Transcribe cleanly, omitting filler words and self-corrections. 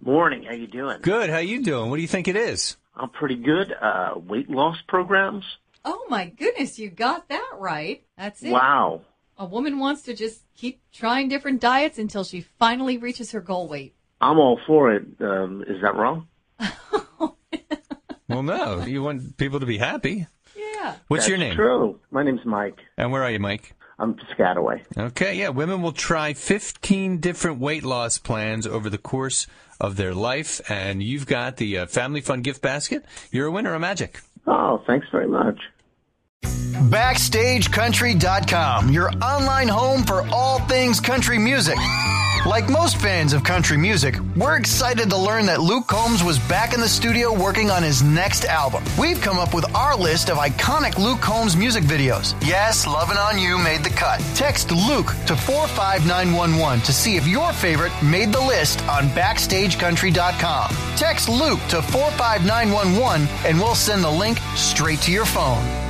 Morning. How you doing? Good. How you doing? What do you think it is? I'm pretty good. Weight loss programs. Oh, my goodness. You got that right. That's it. Wow. A woman wants to just keep trying different diets until she finally reaches her goal weight. I'm all for it. Is that wrong? Well, no. You want people to be happy. Yeah. What's That's your name? True. My name's Mike. And where are you, Mike? I'm Piscataway. Okay, yeah. Women will try 15 different weight loss plans over the course of their life, and you've got the Family Fun gift basket. You're a winner of Magic. Oh, thanks very much. BackstageCountry.com, your online home for all things country music. Like most fans of country music, we're excited to learn that Luke Combs was back in the studio working on his next album. We've come up with our list of iconic Luke Combs music videos. Yes, Lovin' On You made the cut. Text Luke to 45911 to see if your favorite made the list on BackstageCountry.com. Text Luke to 45911 and we'll send the link straight to your phone.